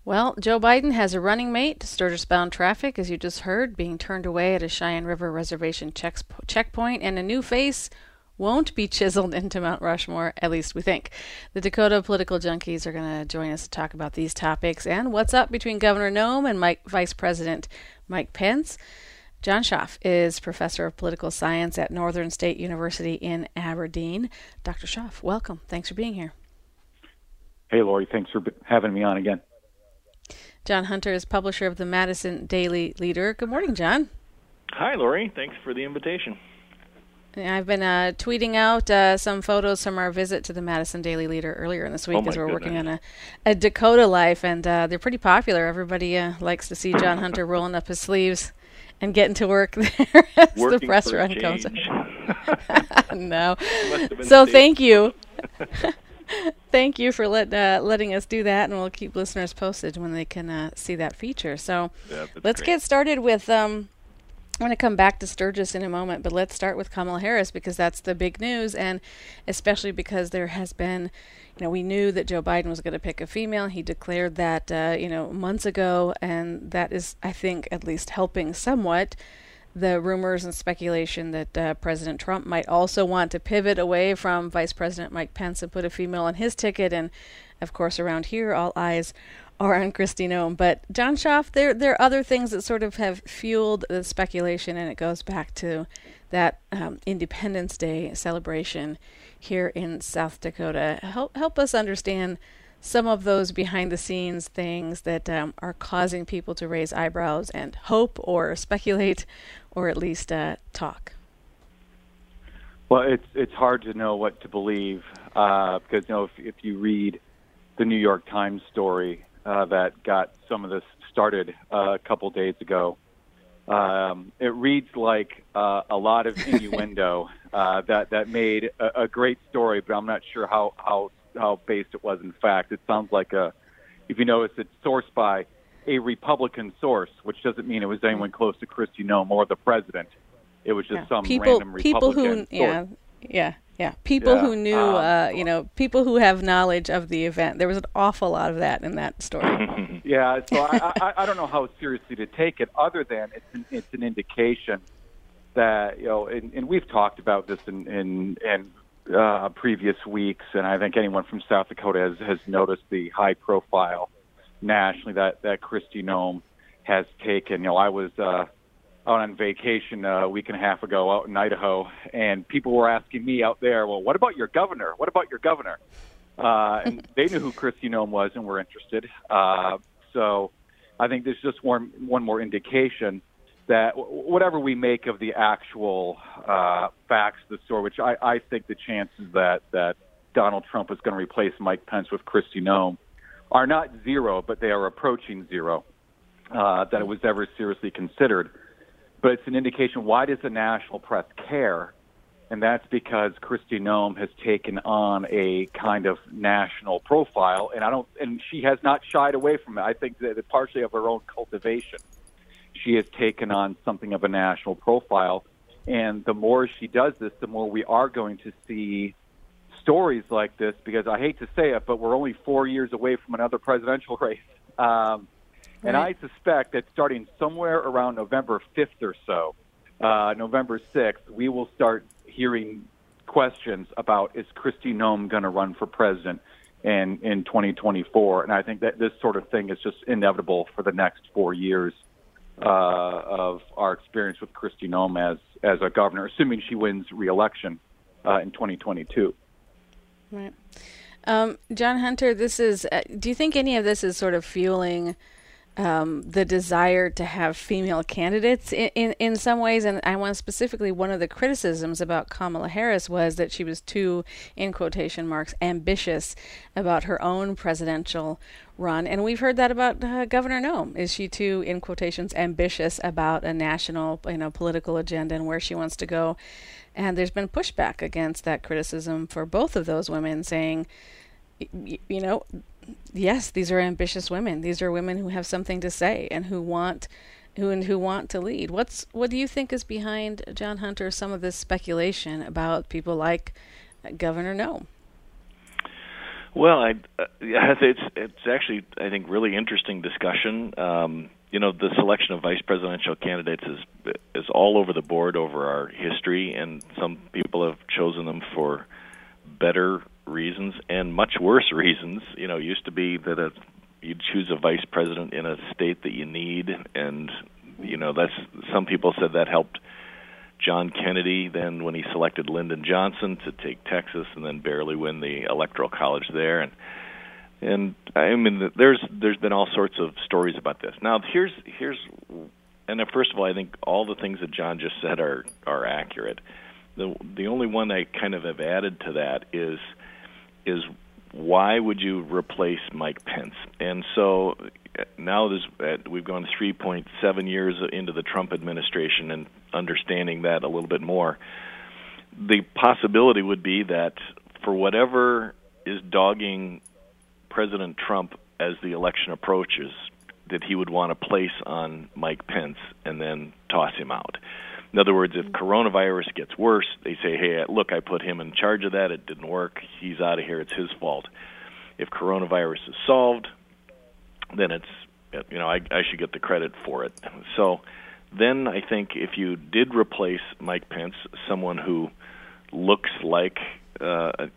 Well, Joe Biden has a running mate. Sturgis-bound traffic, as you just heard, being turned away at a Cheyenne River Reservation checkpoint, and a new face won't be chiseled into Mount Rushmore, at least we think. The Dakota political junkies are going to join us to talk about these topics and what's up between Governor Noem and Vice President Mike Pence. John Schaaf is professor of political science at Northern State University in Aberdeen. Dr. Schaaf, welcome. Thanks for being here. Hey, Lori. Thanks for having me on again. John Hunter is publisher of the Madison Daily Leader. Good morning, John. Hi, Lori. Thanks for the invitation. I've been tweeting out some photos from our visit to the Madison Daily Leader earlier in this week as we're working on a Dakota Life, and they're pretty popular. Everybody likes to see John Hunter rolling up his sleeves and getting to work there as the press run comes. No. So thank you. Thank you for letting us do that, and we'll keep listeners posted when they can see that feature. So let's get started with I'm going to come back to Sturgis in a moment, but let's start with Kamala Harris because that's the big news, and especially because there has been, we knew that Joe Biden was going to pick a female. He declared that, months ago, and that is, I think, at least helping somewhat the rumors and speculation that President Trump might also want to pivot away from Vice President Mike Pence and put a female on his ticket. And, of course, around here, all eyes are on Kristi Noem. But, John Schaaf, there are other things that sort of have fueled the speculation, and it goes back to that Independence Day celebration here in South Dakota. Help us understand some of those behind-the-scenes things that are causing people to raise eyebrows and hope or speculate or at least talk. Well, it's hard to know what to believe because if you read the New York Times story that got some of this started a couple days ago, it reads like a lot of innuendo that made a great story, but I'm not sure how based it was in fact. It sounds like if you notice, it's sourced by a Republican source, which doesn't mean it was anyone close to Kristi Noem or the president. It was just some random Republican source. People who knew, people who have knowledge of the event. There was an awful lot of that in that story. Yeah, so I don't know how seriously to take it, other than it's an indication that and we've talked about this in previous weeks, and I think anyone from South Dakota has noticed the high profile nationally that Kristi Noem has taken. I was out on vacation a week and a half ago out in Idaho, and people were asking me out there, well, what about your governor? What about your governor? And they knew who Kristi Noem was and were interested. So I think there's just one more indication that whatever we make of the actual facts of the story, which I think the chances that Donald Trump is going to replace Mike Pence with Kristi Noem are not zero, but they are approaching zero, that it was ever seriously considered. But it's an indication, why does the national press care? And that's because Kristi Noem has taken on a kind of national profile, and she has not shied away from it. I think that partially of her own cultivation, she has taken on something of a national profile. And the more she does this, the more we are going to see stories like this, because I hate to say it, but we're only 4 years away from another presidential race. And I suspect that starting somewhere around November 5th or so, November 6th, we will start hearing questions about, is Kristi Noem going to run for president in 2024? And I think that this sort of thing is just inevitable for the next 4 years of our experience with Kristi Noem as a governor, assuming she wins re-election in 2022. Right. John Hunter, this is. Do you think any of this is sort of fueling the desire to have female candidates in some ways? And I want specifically, one of the criticisms about Kamala Harris was that she was too, in quotation marks, ambitious about her own presidential run. And we've heard that about Governor Noem. Is she too, in quotations, ambitious about a national, political agenda and where she wants to go? And there's been pushback against that criticism for both of those women, saying, yes, these are ambitious women. These are women who have something to say and who want to lead. What do you think is behind, John Hunter, some of this speculation about people like Governor Noem? Well, it's actually, I think, really interesting discussion. The selection of vice presidential candidates is all over the board over our history, and some people have chosen them for better reasons and much worse reasons. It used to be that you'd choose a vice president in a state that you need, and that's, some people said that helped John Kennedy then when he selected Lyndon Johnson to take Texas and then barely win the Electoral College there. And I mean, there's been all sorts of stories about this. Now, here's and first of all, I think all the things that John just said are accurate. The only one I kind of have added to that is why would you replace Mike Pence? And so now we've gone 3.7 years into the Trump administration and understanding that a little bit more. The possibility would be that for whatever is dogging President Trump as the election approaches, that he would want to place on Mike Pence and then toss him out. In other words, if coronavirus gets worse, they say, hey, look, I put him in charge of that. It didn't work. He's out of here. It's his fault. If coronavirus is solved, then it's, I should get the credit for it. So then I think if you did replace Mike Pence, someone who looks like, a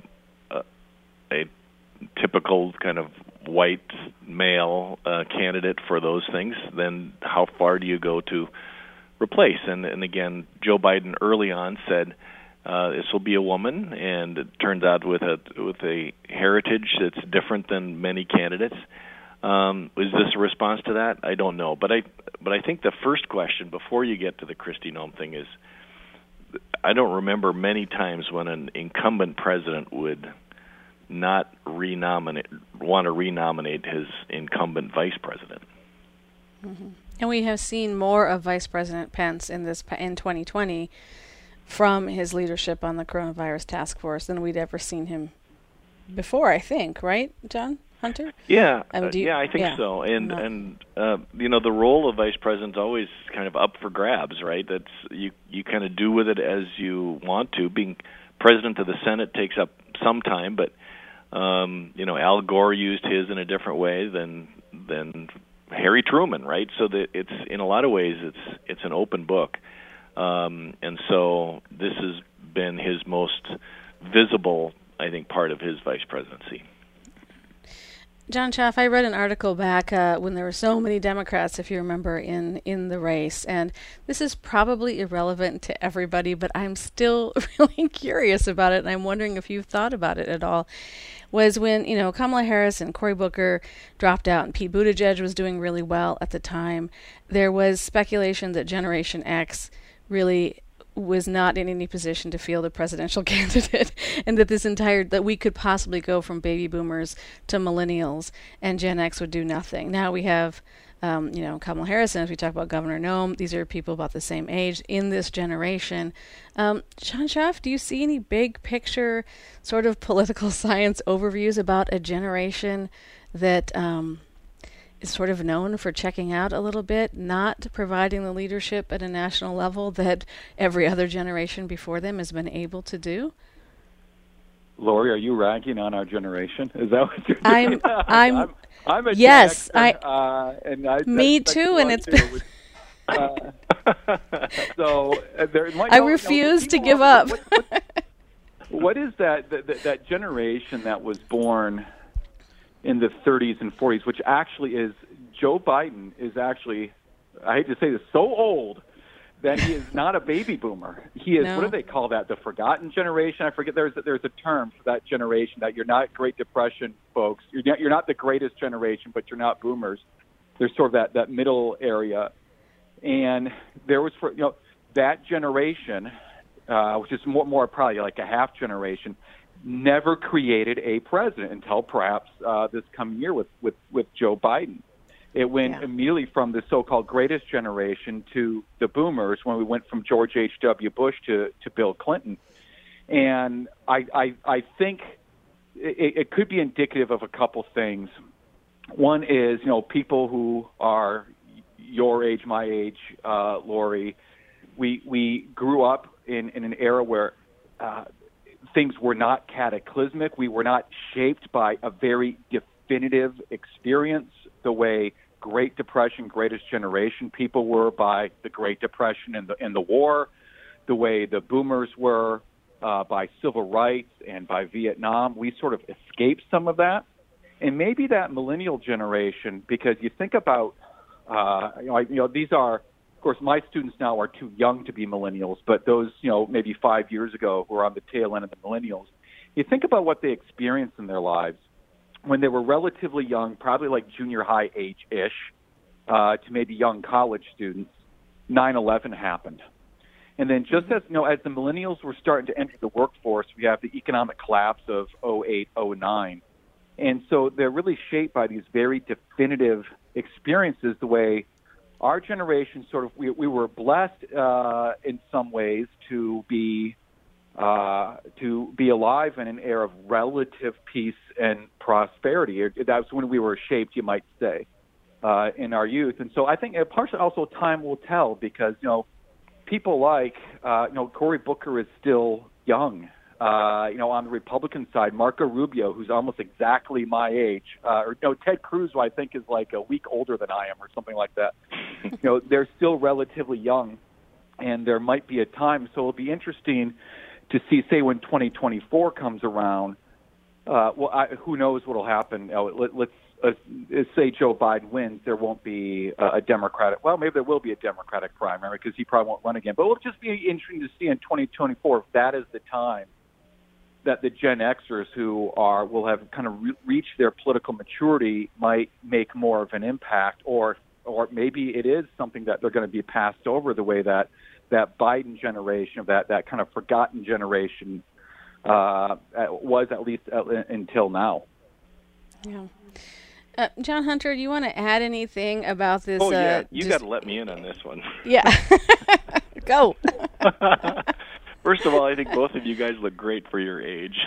typical kind of white male candidate for those things, then how far do you go to replace? And again, Joe Biden early on said this will be a woman, and it turns out with a heritage that's different than many candidates. Is this a response to that? I don't know, but I think the first question before you get to the Kristi Noem thing is, I don't remember many times when an incumbent president would not want to renominate his incumbent vice president. Mm-hmm. And we have seen more of Vice President Pence in 2020 from his leadership on the coronavirus task force than we'd ever seen him before, I think, right, John Hunter? Yeah, I think so. And the role of vice president's always kind of up for grabs, right? That's you kind of do with it as you want to. Being president of the Senate takes up some time, but Al Gore used his in a different way than Harry Truman, right? So that it's in a lot of ways it's an open book, and so this has been his most visible, I think, part of his vice presidency. John Schaff, I read an article back when there were so many Democrats, if you remember, in the race, and this is probably irrelevant to everybody, but I'm still really curious about it, and I'm wondering if you've thought about it at all, was when, Kamala Harris and Cory Booker dropped out and Pete Buttigieg was doing really well at the time, there was speculation that Generation X really was not in any position to field a presidential candidate, and that that we could possibly go from baby boomers to millennials, and Gen X would do nothing. Now we have, Kamala Harris, and as we talk about Governor Noem, these are people about the same age in this generation. John Schaff, do you see any big picture sort of political science overviews about a generation that is sort of known for checking out a little bit, not providing the leadership at a national level that every other generation before them has been able to do? Lori, are you ragging on our generation? Is that what you're doing? I'm a yes, Gen Xer, and me too, and it's been. I refuse to give up. What is that generation that was born in the 30s and 40s, which actually is, Joe Biden is actually, I hate to say this, so old that he is not a baby boomer. He is, What do they call that, the forgotten generation? I forget, there's a term for that generation, that you're not Great Depression folks. You're not the greatest generation, but you're not boomers. There's sort of that middle area. And there was, that generation, which is more probably like a half generation, never created a president until perhaps this coming year with Joe Biden. It went immediately from the so-called greatest generation to the boomers when we went from George H.W. Bush to Bill Clinton. And I think it could be indicative of a couple things. One is, people who are your age, my age, Lori, we grew up in an era where things were not cataclysmic. We were not shaped by a very definitive experience the way Great Depression, Greatest Generation people were by the Great Depression and the war, the way the boomers were by civil rights and by Vietnam. We sort of escaped some of that. And maybe that millennial generation, because you think about, these are, of course, my students now are too young to be millennials, but those, maybe 5 years ago who are on the tail end of the millennials, you think about what they experienced in their lives when they were relatively young, probably like junior high age-ish, to maybe young college students. 9/11 happened. And then just as the millennials were starting to enter the workforce, we have the economic collapse of 08, 09. And so they're really shaped by these very definitive experiences, the way our generation we were blessed in some ways to be alive in an era of relative peace and prosperity. That's when we were shaped, you might say, in our youth. And so I think partially also time will tell, because, people like, Cory Booker is still young. On the Republican side, Marco Rubio, who's almost exactly my age, Ted Cruz, who I think is like a week older than I am or something like that. They're still relatively young, and there might be a time. So it'll be interesting to see, say, when 2024 comes around, who knows what will happen. Let's say Joe Biden wins, there won't be a Democratic. Well, maybe there will be a Democratic primary because he probably won't run again. But it'll just be interesting to see in 2024 if that is the time that the Gen Xers who will have kind of reached their political maturity might make more of an impact, or maybe it is something that they're going to be passed over the way that Biden generation, that kind of forgotten generation was, at least until now. Yeah. John Hunter, do you want to add anything about this? Oh, yeah. You got to let me in on this one. Yeah. Go. First of all, I think both of you guys look great for your age.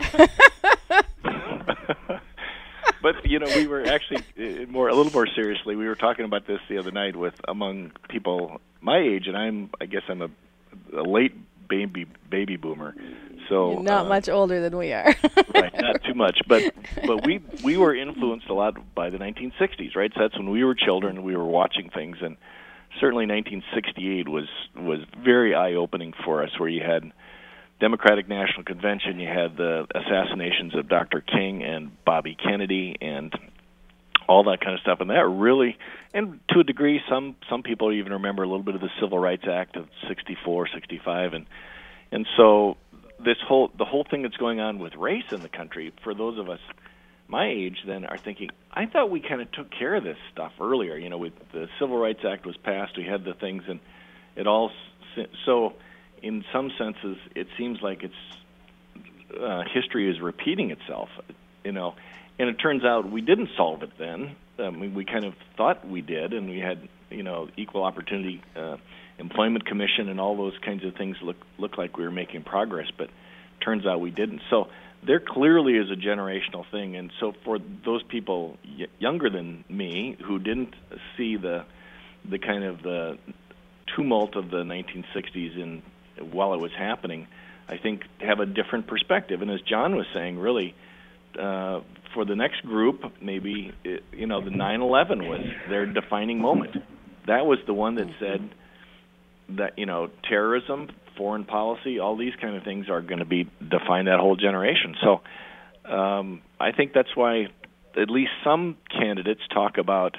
But, we were actually, a little more seriously, we were talking about this the other night among people my age, and I guess I'm a late baby boomer. So you're not much older than we are. Right, not too much. But we were influenced a lot by the 1960s, right? So that's when we were children, we were watching things, and certainly 1968 was very eye-opening for us, where you had Democratic National Convention, you had the assassinations of Dr. King and Bobby Kennedy and all that kind of stuff. And that really, and to a degree, some people even remember a little bit of the Civil Rights Act of 64, 65. And so the whole thing that's going on with race in the country, for those of us my age then are thinking, I thought we kind of took care of this stuff earlier. With the Civil Rights Act was passed, we had the things, and it all. So, in some senses, it seems like history is repeating itself. And it turns out we didn't solve it then. We kind of thought we did, and we had Equal Opportunity Employment Commission and all those kinds of things look like we were making progress, but turns out we didn't. So there clearly is a generational thing, and so for those people younger than me who didn't see the kind of the tumult of the 1960s while it was happening, I think have a different perspective. And as John was saying, really, for the next group, maybe the 9/11 was their defining moment. That was the one that said that terrorism, foreign policy, all these kind of things are going to define that whole generation. So I think that's why at least some candidates talk about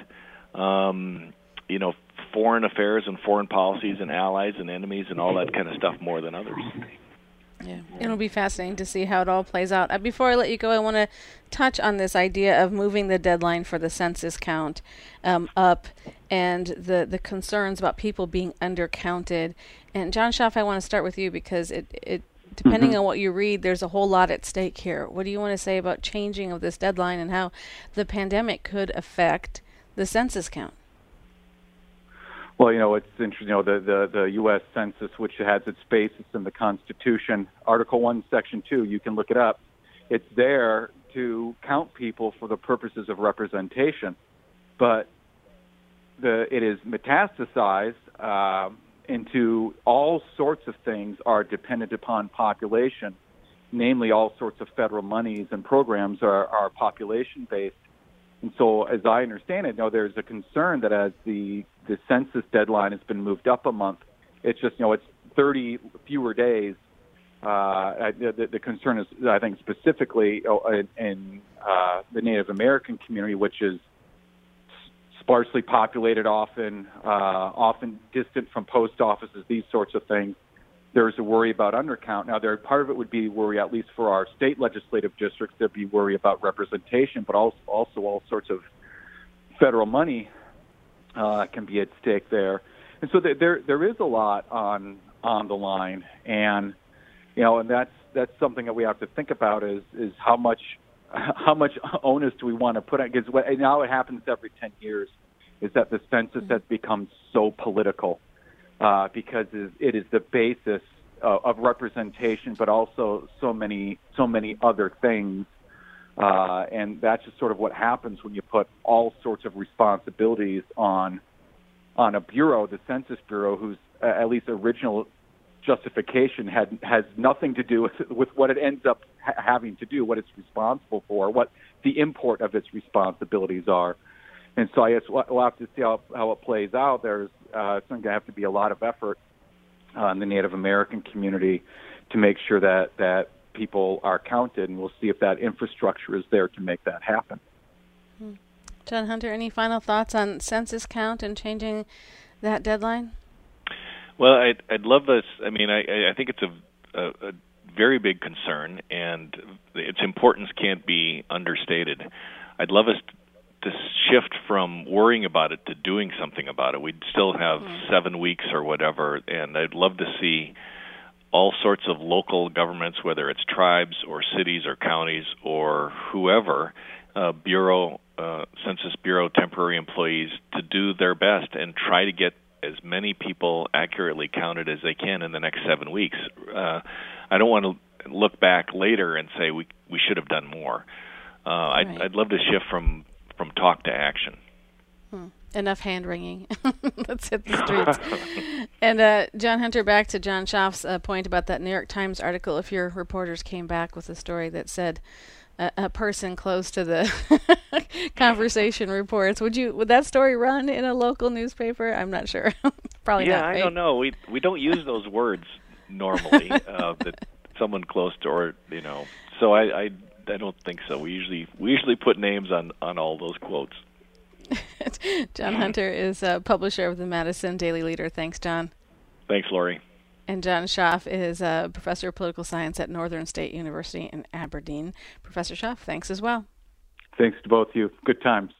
foreign affairs and foreign policies and allies and enemies and all that kind of stuff more than others. Yeah, it'll be fascinating to see how it all plays out. Before I let you go, I want to touch on this idea of moving the deadline for the census count up, and the concerns about people being undercounted. And John Schaaf, I want to start with you because it depending on what you read, there's a whole lot at stake here. What do you want to say about changing of this deadline and how the pandemic could affect the census count? Well, it's interesting. The U.S. Census, which has its basis in the Constitution, Article 1, Section 2, you can look it up. It's there to count people for the purposes of representation, but it is metastasized into all sorts of things are dependent upon population. namely all sorts of federal monies and programs, are population-based. And so, as I understand it, there's a concern that as the census deadline has been moved up a month, it's just, it's 30 fewer days. The concern is, I think, specifically in the Native American community, which is sparsely populated, often distant from post offices, these sorts of things. There's a worry about undercount. Now, part of it would be worry, at least for our state legislative districts, there'd be worry about representation, but also all sorts of federal money can be at stake there. And so there is a lot on the line, and and that's something that we have to think about is how much onus do we want to put on? Because now it happens every 10 years, is that the census has become so political. Because it is the basis of representation, but also so many other things, and that's just sort of what happens when you put all sorts of responsibilities on a bureau, the Census Bureau, whose at least original justification has nothing to do with what it ends up having to do, what it's responsible for, what the import of its responsibilities are. And so I guess we'll have to see how it plays out. There's going to have to be a lot of effort in the Native American community to make sure that people are counted, and we'll see if that infrastructure is there to make that happen. John Hunter, any final thoughts on census count and changing that deadline? Well, I'd love this. I mean, I think it's a very big concern, and its importance can't be understated. I'd love us to shift from worrying about it to doing something about it. We'd still have 7 weeks or whatever, and I'd love to see all sorts of local governments, whether it's tribes or cities or counties or whoever, Census Bureau temporary employees, to do their best and try to get as many people accurately counted as they can in the next 7 weeks. I don't want to look back later and say we should have done more. I'd love to shift from talk to action. Enough hand-wringing. Let's hit the streets. And John Hunter, back to John Schaaf's point about that New York Times article. If your reporters came back with a story that said a person close to the conversation reports, would that story run in a local newspaper? I'm not sure. Probably not. Yeah, I don't know. We don't use those words normally. That someone close to, or So I don't think so. We usually put names on all those quotes. John Hunter is a publisher of the Madison Daily Leader. Thanks, John. Thanks, Lori. And John Schaaf is a professor of political science at Northern State University in Aberdeen. Professor Schaaf, thanks as well. Thanks to both of you. Good times.